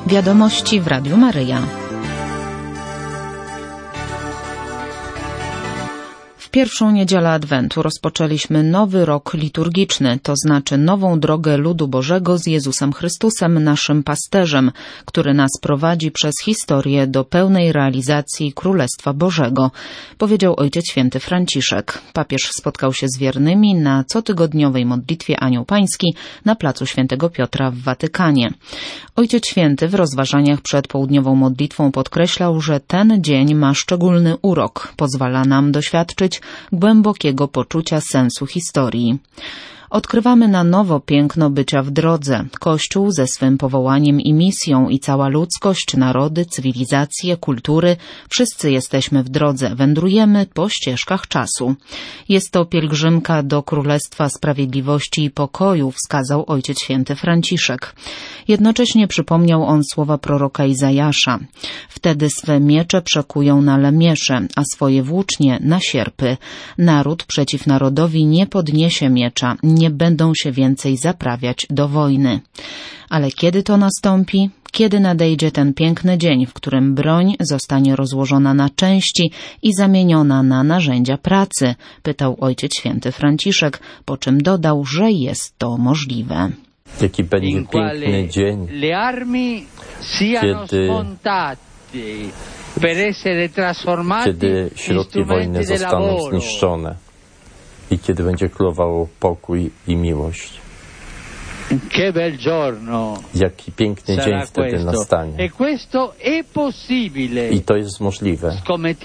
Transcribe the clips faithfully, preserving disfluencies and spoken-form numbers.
Wiadomości w Radiu Maryja. W pierwszą niedzielę Adwentu rozpoczęliśmy nowy rok liturgiczny, to znaczy nową drogę ludu Bożego z Jezusem Chrystusem, naszym pasterzem, który nas prowadzi przez historię do pełnej realizacji Królestwa Bożego, powiedział Ojciec Święty Franciszek. Papież spotkał się z wiernymi na cotygodniowej modlitwie Anioł Pański na placu Świętego Piotra w Watykanie. Ojciec Święty w rozważaniach przed południową modlitwą podkreślał, że ten dzień ma szczególny urok, pozwala nam doświadczyć głębokiego poczucia sensu historii. Odkrywamy na nowo piękno bycia w drodze. Kościół ze swym powołaniem i misją i cała ludzkość, narody, cywilizacje, kultury, wszyscy jesteśmy w drodze, wędrujemy po ścieżkach czasu. Jest to pielgrzymka do Królestwa Sprawiedliwości i Pokoju, wskazał Ojciec Święty Franciszek. Jednocześnie przypomniał on słowa proroka Izajasza. Wtedy swe miecze przekują na lemiesze, a swoje włócznie na sierpy. Naród przeciw narodowi nie podniesie miecza, nie będą się więcej zaprawiać do wojny. Ale kiedy to nastąpi? Kiedy nadejdzie ten piękny dzień, w którym broń zostanie rozłożona na części i zamieniona na narzędzia pracy? Pytał Ojciec Święty Franciszek, po czym dodał, że jest to możliwe. Jaki będzie piękny dzień, kiedy, kiedy środki wojny zostaną zniszczone i kiedy będzie królował pokój i miłość. Jaki piękny dzień wtedy nastanie. I to jest możliwe.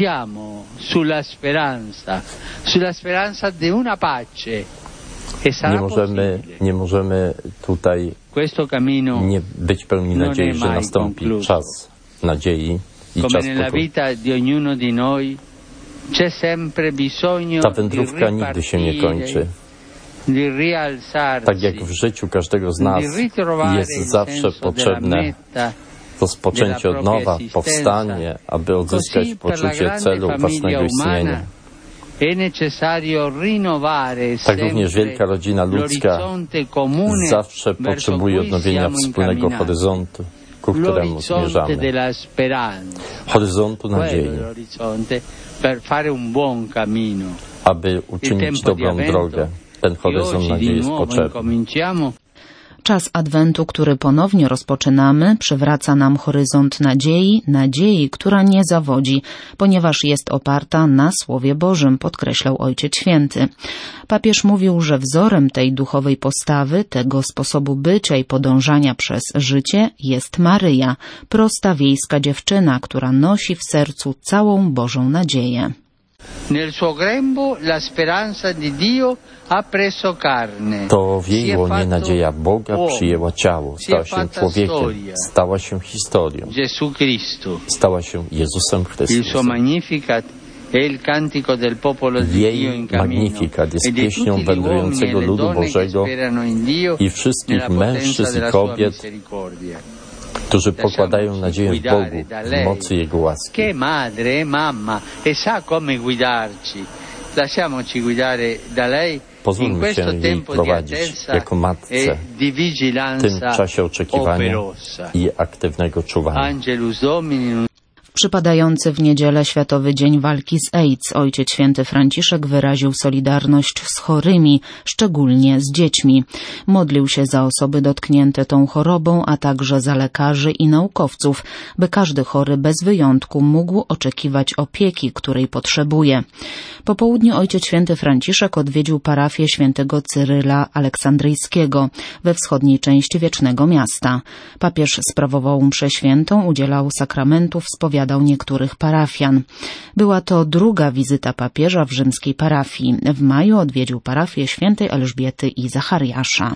Nie możemy, nie możemy tutaj nie być pełni nadziei, że nastąpi czas nadziei i czas pokoju. Ta wędrówka nigdy się nie kończy. Tak jak w życiu każdego z nas jest zawsze potrzebne rozpoczęcie od nowa, powstanie, aby odzyskać poczucie celu własnego istnienia. Tak również wielka rodzina ludzka zawsze potrzebuje odnowienia wspólnego horyzontu, ku któremu zmierzamy. Horyzontu nadziei, aby uczynić dobrą drogę. Ten horyzont nadziei jest potrzebny. Czas Adwentu, który ponownie rozpoczynamy, przywraca nam horyzont nadziei, nadziei, która nie zawodzi, ponieważ jest oparta na Słowie Bożym, podkreślał Ojciec Święty. Papież mówił, że wzorem tej duchowej postawy, tego sposobu bycia i podążania przez życie jest Maryja, prosta wiejska dziewczyna, która nosi w sercu całą Bożą nadzieję. Nel suo grembo la speranza di Dio ha preso carne. To w jej łonie nadzieja Boga przyjęła ciało, stała się człowiekiem, stała się historią, Gesù Cristo. stała się Jezusem Il suo Chrystusem. Magnificat è il cantico del popolo di Dio Jej in cammino. Magnificat jest E di pieśnią tutti gli wędrującego uomini e le ludu donne che Bożego sperano in Dio i wszystkich nella potenza mężczyzn i della sua kobiet, misericordia. którzy pokładają nadzieję w Bogu, w mocy Jego łaski. Che madre e mamma e sa come guidarci. Lasciamoci guidare da lei in Pozwólmy questo się jej tempo di prowadzić attesa jako matce e di w tym vigilanza czasie oczekiwania operosa. i aktywnego czuwania. Angelus Domini. Przypadający w niedzielę Światowy Dzień Walki z AIDS, Ojciec Święty Franciszek wyraził solidarność z chorymi, szczególnie z dziećmi. Modlił się za osoby dotknięte tą chorobą, a także za lekarzy i naukowców, by każdy chory bez wyjątku mógł oczekiwać opieki, której potrzebuje. Po południu Ojciec Święty Franciszek odwiedził parafię świętego Cyryla Aleksandryjskiego we wschodniej części Wiecznego Miasta. Papież sprawował mszę świętą, udzielał sakramentów, spowiadał niektórych parafian. Była to druga wizyta papieża w rzymskiej parafii. W maju odwiedził parafię świętej Elżbiety i Zachariasza.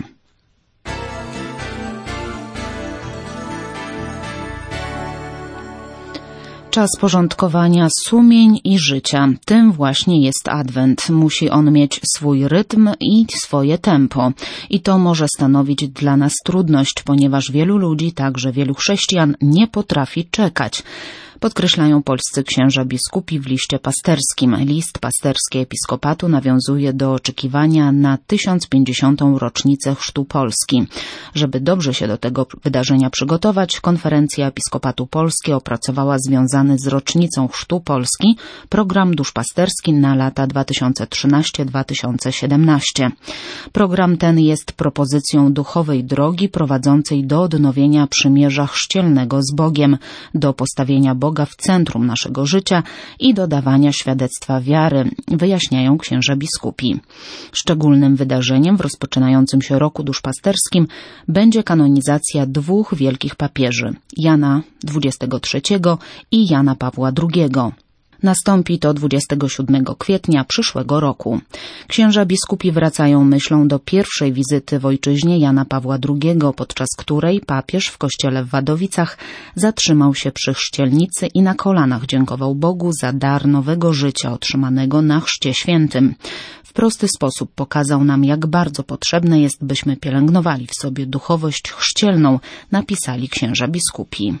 Czas porządkowania sumień i życia. Tym właśnie jest Adwent. Musi on mieć swój rytm i swoje tempo. I to może stanowić dla nas trudność, ponieważ wielu ludzi, także wielu chrześcijan, nie potrafi czekać. podkreślają polscy księża biskupi w liście pasterskim. List pasterski episkopatu nawiązuje do oczekiwania na tysiąc pięćdziesiątą rocznicę chrztu Polski. Żeby dobrze się do tego wydarzenia przygotować, Konferencja Episkopatu Polski opracowała związany z rocznicą chrztu Polski program duszpasterski na lata dwa tysiące trzynaście do dwa tysiące siedemnaście. Program ten jest propozycją duchowej drogi prowadzącej do odnowienia przymierza chrzcielnego z Bogiem, do postawienia Boga w centrum naszego życia i do dawania świadectwa wiary, wyjaśniają księża biskupi. Szczególnym wydarzeniem w rozpoczynającym się roku duszpasterskim będzie kanonizacja dwóch wielkich papieży, Jana dwudziestego trzeciego i Jana Pawła drugiego. Nastąpi to dwudziestego siódmego kwietnia przyszłego roku. Księża biskupi wracają myślą do pierwszej wizyty w ojczyźnie Jana Pawła drugiego, podczas której papież w kościele w Wadowicach zatrzymał się przy chrzcielnicy i na kolanach dziękował Bogu za dar nowego życia otrzymanego na chrzcie świętym. W prosty sposób pokazał nam, jak bardzo potrzebne jest, byśmy pielęgnowali w sobie duchowość chrzcielną, napisali księża biskupi.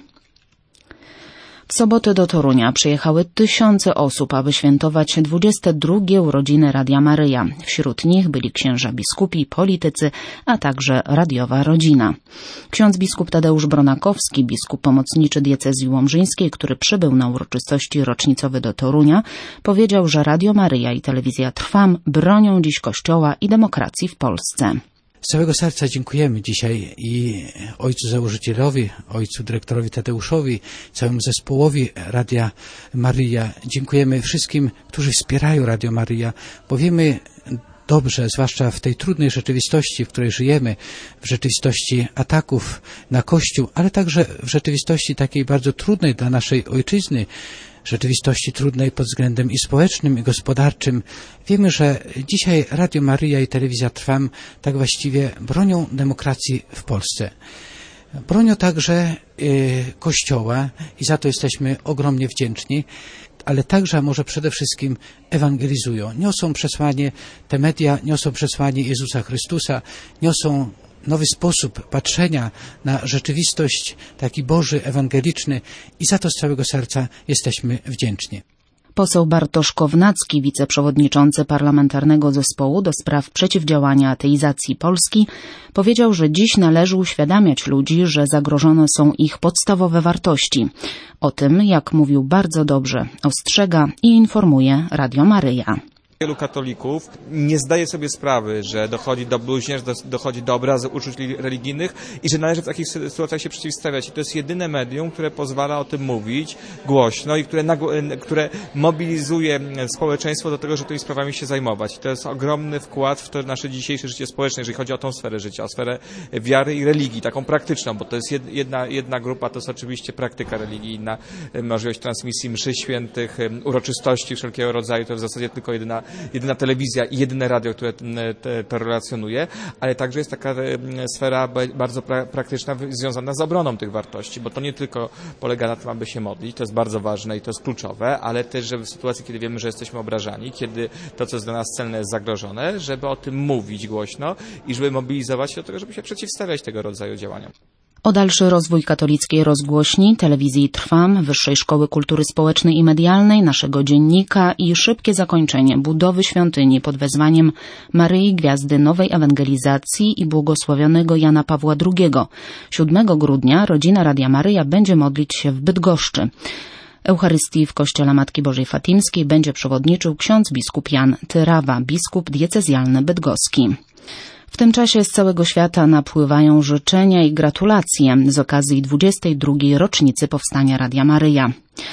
W sobotę do Torunia przyjechały tysiące osób, aby świętować dwudzieste drugie urodziny Radia Maryja. Wśród nich byli księża biskupi, politycy, a także radiowa rodzina. Ksiądz biskup Tadeusz Bronakowski, biskup pomocniczy diecezji łomżyńskiej, który przybył na uroczystości rocznicowe do Torunia, powiedział, że Radio Maryja i telewizja Trwam bronią dziś Kościoła i demokracji w Polsce. Z całego serca dziękujemy dzisiaj i ojcu założycielowi, ojcu dyrektorowi Tadeuszowi, całemu zespołowi Radia Maryja. Dziękujemy wszystkim, którzy wspierają Radio Maryja, bo wiemy dobrze, zwłaszcza w tej trudnej rzeczywistości, w której żyjemy, w rzeczywistości ataków na Kościół, ale także w rzeczywistości takiej bardzo trudnej dla naszej ojczyzny, rzeczywistości trudnej pod względem i społecznym, i gospodarczym. Wiemy, że dzisiaj Radio Maryja i telewizja Trwam tak właściwie bronią demokracji w Polsce. Bronią także y, Kościoła i za to jesteśmy ogromnie wdzięczni, ale także, a może przede wszystkim ewangelizują. Niosą przesłanie, te media niosą przesłanie Jezusa Chrystusa, niosą nowy sposób patrzenia na rzeczywistość, taki Boży, ewangeliczny i za to z całego serca jesteśmy wdzięczni. Poseł Bartosz Kownacki, wiceprzewodniczący Parlamentarnego Zespołu do spraw przeciwdziałania ateizacji Polski, powiedział, że dziś należy uświadamiać ludzi, że zagrożone są ich podstawowe wartości. O tym, jak mówił bardzo dobrze, ostrzega i informuje Radio Maryja. Wielu katolików nie zdaje sobie sprawy, że dochodzi do bluźnierstw, dochodzi do obrazy uczuć religijnych i że należy w takich sytuacjach się przeciwstawiać. I to jest jedyne medium, które pozwala o tym mówić głośno i które, które mobilizuje społeczeństwo do tego, żeby tymi sprawami się zajmować. I to jest ogromny wkład w to nasze dzisiejsze życie społeczne, jeżeli chodzi o tą sferę życia, o sferę wiary i religii, taką praktyczną, bo to jest jedna, jedna grupa, to jest oczywiście praktyka religijna, możliwość transmisji mszy świętych, uroczystości wszelkiego rodzaju, to w zasadzie tylko jedyna jedyna telewizja i jedyne radio, które to relacjonuje, ale także jest taka sfera bardzo pra praktyczna związana z obroną tych wartości, bo to nie tylko polega na tym, aby się modlić, to jest bardzo ważne i to jest kluczowe, ale też, żeby w sytuacji, kiedy wiemy, że jesteśmy obrażani, kiedy to, co jest dla nas celne, jest zagrożone, żeby o tym mówić głośno i żeby mobilizować się do tego, żeby się przeciwstawiać tego rodzaju działaniom. O dalszy rozwój katolickiej rozgłośni, telewizji Trwam, Wyższej Szkoły Kultury Społecznej i Medialnej, naszego dziennika i szybkie zakończenie budowy świątyni pod wezwaniem Maryi Gwiazdy Nowej Ewangelizacji i błogosławionego Jana Pawła drugiego. siódmego grudnia rodzina Radia Maryja będzie modlić się w Bydgoszczy. Eucharystii w Kościele Matki Bożej Fatimskiej będzie przewodniczył ksiądz biskup Jan Tyrawa, biskup diecezjalny bydgoski. W tym czasie z całego świata napływają życzenia i gratulacje z okazji dwudziestej drugiej rocznicy powstania Radia Maryja.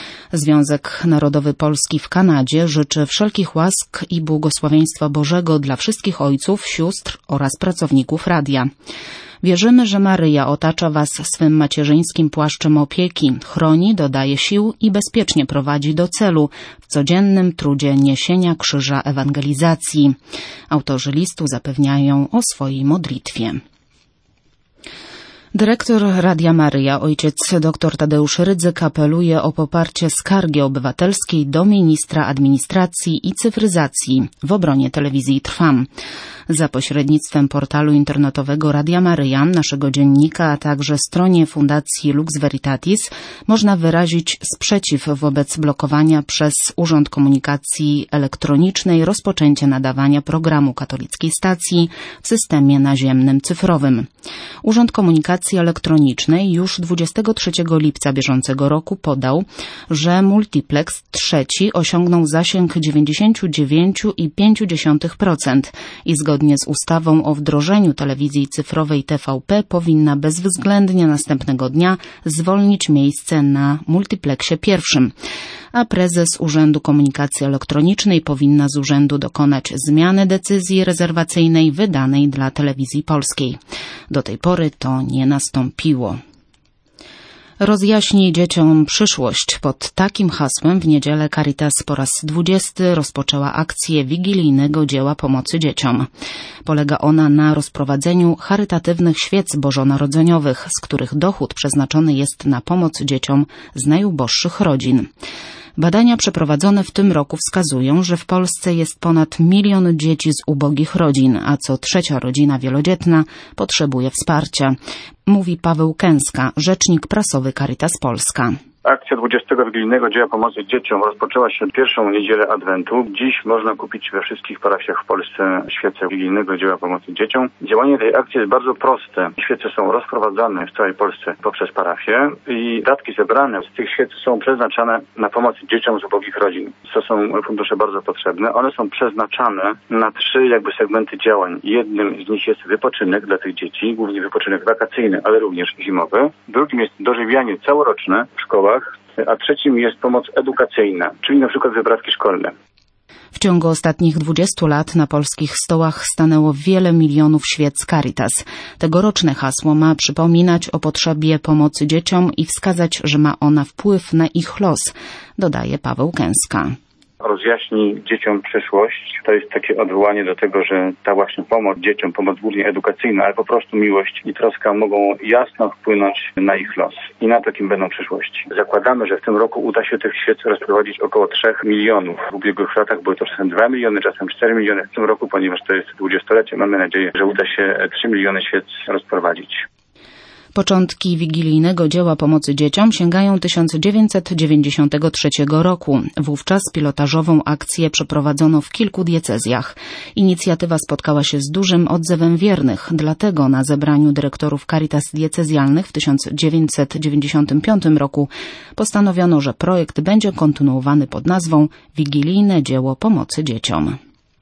Związek Narodowy Polski w Kanadzie życzy wszelkich łask i błogosławieństwa Bożego dla wszystkich ojców, sióstr oraz pracowników radia. Wierzymy, że Maryja otacza Was swym macierzyńskim płaszczem opieki, chroni, dodaje sił i bezpiecznie prowadzi do celu w codziennym trudzie niesienia krzyża ewangelizacji. Autorzy listu zapewniają o swojej modlitwie. Dyrektor Radia Maryja, ojciec dr Tadeusz Rydzyk, apeluje o poparcie skargi obywatelskiej do ministra administracji i cyfryzacji w obronie telewizji Trwam. Za pośrednictwem portalu internetowego Radia Maryja, naszego dziennika, a także stronie Fundacji Lux Veritatis można wyrazić sprzeciw wobec blokowania przez Urząd Komunikacji Elektronicznej rozpoczęcia nadawania programu katolickiej stacji w systemie naziemnym cyfrowym. Urząd Komunikacji Elektronicznej już dwudziestego trzeciego lipca bieżącego roku podał, że multiplex trzeci osiągnął zasięg dziewięćdziesiąt dziewięć przecinek pięć procent i zgodnie z ustawą o wdrożeniu telewizji cyfrowej T V P powinna bezwzględnie następnego dnia zwolnić miejsce na multiplexie pierwszym, a prezes Urzędu Komunikacji Elektronicznej powinna z urzędu dokonać zmiany decyzji rezerwacyjnej wydanej dla Telewizji Polskiej. Do tej pory to nie nastąpiło. Rozjaśnij dzieciom przyszłość. Pod takim hasłem w niedzielę Caritas po raz dwudziesty rozpoczęła akcję wigilijnego dzieła pomocy dzieciom. Polega ona na rozprowadzeniu charytatywnych świec bożonarodzeniowych, z których dochód przeznaczony jest na pomoc dzieciom z najuboższych rodzin. Badania przeprowadzone w tym roku wskazują, że w Polsce jest ponad milion dzieci z ubogich rodzin, a co trzecia rodzina wielodzietna potrzebuje wsparcia, mówi Paweł Kęska, rzecznik prasowy Caritas Polska. Akcja dwudziestego wigilijnego dzieła pomocy dzieciom rozpoczęła się pierwszą niedzielę Adwentu. Dziś można kupić we wszystkich parafiach w Polsce świece wigilijnego dzieła pomocy dzieciom. Działanie tej akcji jest bardzo proste. Świece są rozprowadzane w całej Polsce poprzez parafie i datki zebrane z tych świec są przeznaczane na pomoc dzieciom z ubogich rodzin. To są fundusze bardzo potrzebne. One są przeznaczane na trzy jakby segmenty działań. Jednym z nich jest wypoczynek dla tych dzieci, głównie wypoczynek wakacyjny, ale również zimowy. Drugim jest dożywianie całoroczne w szkołach, a trzecim jest pomoc edukacyjna, czyli na przykład wyprawki szkolne. W ciągu ostatnich dwudziestu lat na polskich stołach stanęło wiele milionów świec Caritas. Tegoroczne hasło ma przypominać o potrzebie pomocy dzieciom i wskazać, że ma ona wpływ na ich los, dodaje Paweł Kęska. Rozjaśni dzieciom przyszłość. To jest takie odwołanie do tego, że ta właśnie pomoc dzieciom, pomoc głównie edukacyjna, ale po prostu miłość i troska mogą jasno wpłynąć na ich los i na to, kim będą przyszłości. Zakładamy, że w tym roku uda się tych świec rozprowadzić około trzech milionów. W ubiegłych latach były to czasem dwa miliony, czasem cztery miliony. W tym roku, ponieważ to jest dwudziestolecie, mamy nadzieję, że uda się trzy miliony świec rozprowadzić. Początki wigilijnego dzieła pomocy dzieciom sięgają tysiąc dziewięćset dziewięćdziesiątego trzeciego roku. Wówczas pilotażową akcję przeprowadzono w kilku diecezjach. Inicjatywa spotkała się z dużym odzewem wiernych, dlatego na zebraniu dyrektorów Caritas diecezjalnych w tysiąc dziewięćset dziewięćdziesiątym piątym roku postanowiono, że projekt będzie kontynuowany pod nazwą Wigilijne dzieło pomocy dzieciom.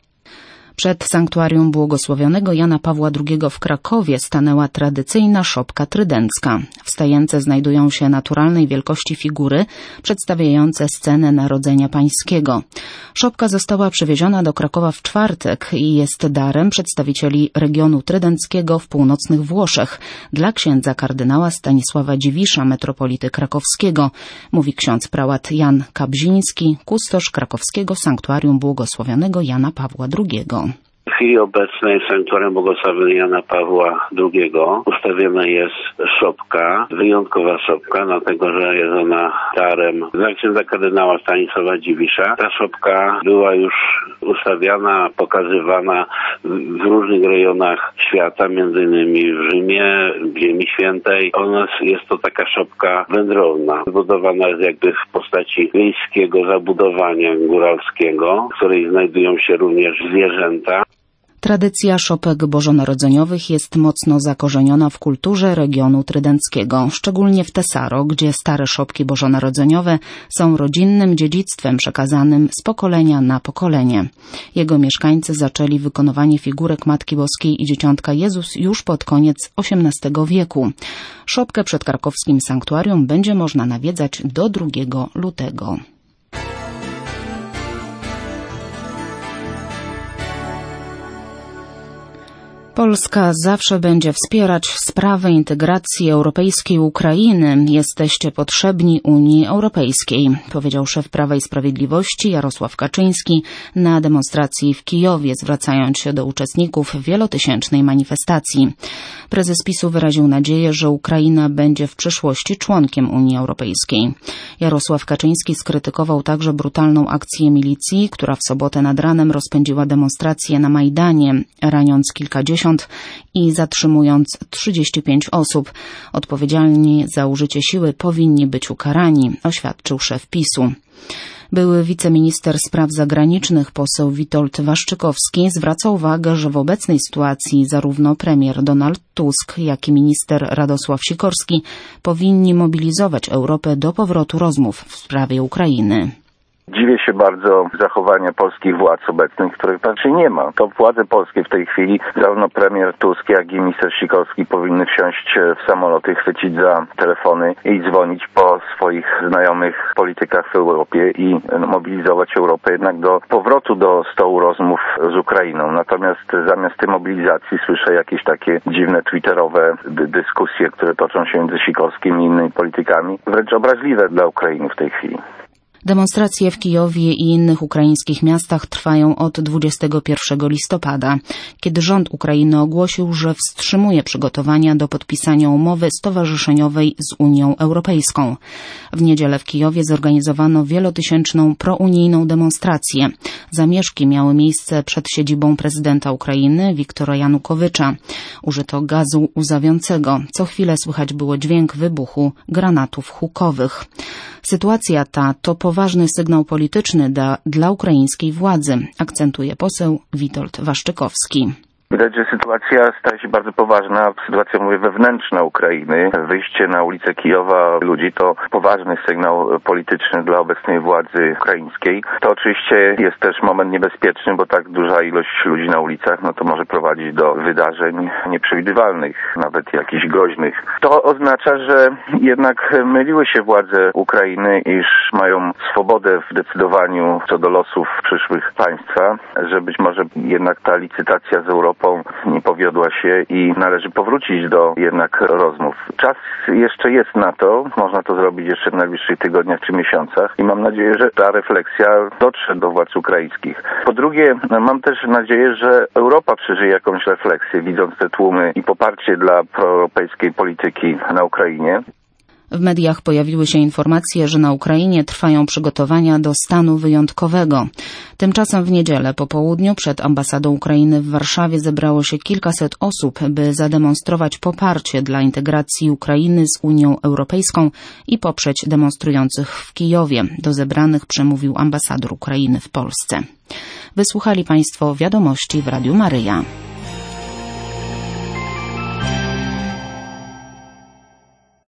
Przed sanktuarium błogosławionego Jana Pawła drugiego w Krakowie stanęła tradycyjna szopka trydencka. W stajence znajdują się naturalnej wielkości figury przedstawiające scenę Narodzenia Pańskiego. Szopka została przywieziona do Krakowa w czwartek i jest darem przedstawicieli regionu trydenckiego w północnych Włoszech dla księdza kardynała Stanisława Dziwisza, metropolity krakowskiego, mówi ksiądz prałat Jan Kabziński, kustosz krakowskiego sanktuarium błogosławionego Jana Pawła drugiego. W chwili obecnej sanktuarium błogosławionego Jana Pawła drugiego ustawiona jest szopka, wyjątkowa szopka, dlatego że jest ona darem dla księdza kardynała Stanisława Dziwisza. Ta szopka była już ustawiana, pokazywana w różnych rejonach świata, między innymi w Rzymie, w Ziemi Świętej. Ona jest to taka szopka wędrowna, zbudowana jest jakby w postaci wiejskiego zabudowania góralskiego, w której znajdują się również zwierzęta. Tradycja szopek bożonarodzeniowych jest mocno zakorzeniona w kulturze regionu trydenckiego, szczególnie w Tesaro, gdzie stare szopki bożonarodzeniowe są rodzinnym dziedzictwem przekazanym z pokolenia na pokolenie. Jego mieszkańcy zaczęli wykonywanie figurek Matki Boskiej i Dzieciątka Jezus już pod koniec osiemnastego wieku. Szopkę przed krakowskim sanktuarium będzie można nawiedzać do drugiego lutego. Polska zawsze będzie wspierać sprawę integracji europejskiej Ukrainy. Jesteście potrzebni Unii Europejskiej, powiedział szef Prawa i Sprawiedliwości Jarosław Kaczyński na demonstracji w Kijowie, zwracając się do uczestników wielotysięcznej manifestacji. Prezes PiSu wyraził nadzieję, że Ukraina będzie w przyszłości członkiem Unii Europejskiej. Jarosław Kaczyński skrytykował także brutalną akcję milicji, która w sobotę nad ranem rozpędziła demonstrację na Majdanie, raniąc kilkadziesiąt i zatrzymując trzydzieści pięć osób. Odpowiedzialni za użycie siły powinni być ukarani, oświadczył szef PiSu. Były wiceminister spraw zagranicznych poseł Witold Waszczykowski zwraca uwagę, że w obecnej sytuacji zarówno premier Donald Tusk, jak i minister Radosław Sikorski powinni mobilizować Europę do powrotu rozmów w sprawie Ukrainy. Dziwię się bardzo zachowania polskich władz obecnych, których raczej nie ma. To władze polskie w tej chwili, zarówno premier Tusk, jak i minister Sikorski powinny wsiąść w samoloty, chwycić za telefony i dzwonić po swoich znajomych politykach w Europie i mobilizować Europę jednak do powrotu do stołu rozmów z Ukrainą. Natomiast zamiast tej mobilizacji słyszę jakieś takie dziwne twitterowe dyskusje, które toczą się między Sikorskim i innymi politykami, wręcz obraźliwe dla Ukrainy w tej chwili. Demonstracje w Kijowie i innych ukraińskich miastach trwają od dwudziestego pierwszego listopada, kiedy rząd Ukrainy ogłosił, że wstrzymuje przygotowania do podpisania umowy stowarzyszeniowej z Unią Europejską. W niedzielę w Kijowie zorganizowano wielotysięczną prounijną demonstrację. Zamieszki miały miejsce przed siedzibą prezydenta Ukrainy Wiktora Janukowycza. Użyto gazu łzawiącego. Co chwilę słychać było dźwięk wybuchu granatów hukowych. Sytuacja ta to poważny sygnał polityczny da, dla ukraińskiej władzy, akcentuje poseł Witold Waszczykowski. Widać, że sytuacja staje się bardzo poważna, sytuacja, mówię, wewnętrzna Ukrainy. Wyjście na ulicę Kijowa ludzi to poważny sygnał polityczny dla obecnej władzy ukraińskiej. To oczywiście jest też moment niebezpieczny, bo tak duża ilość ludzi na ulicach, no to może prowadzić do wydarzeń nieprzewidywalnych, nawet jakichś groźnych. To oznacza, że jednak myliły się władze Ukrainy, iż mają swobodę w decydowaniu co do losów przyszłych państwa, że być może jednak ta licytacja z Europą nie powiodła się i należy powrócić do jednak rozmów. Czas jeszcze jest na to, można to zrobić jeszcze w najbliższych tygodniach czy miesiącach i mam nadzieję, że ta refleksja dotrze do władz ukraińskich. Po drugie, mam też nadzieję, że Europa przeżyje jakąś refleksję, widząc te tłumy i poparcie dla proeuropejskiej polityki na Ukrainie. W mediach pojawiły się informacje, że na Ukrainie trwają przygotowania do stanu wyjątkowego. Tymczasem w niedzielę po południu przed ambasadą Ukrainy w Warszawie zebrało się kilkaset osób, by zademonstrować poparcie dla integracji Ukrainy z Unią Europejską i poprzeć demonstrujących w Kijowie. Do zebranych przemówił ambasador Ukrainy w Polsce. Wysłuchali Państwo wiadomości w Radiu Maryja.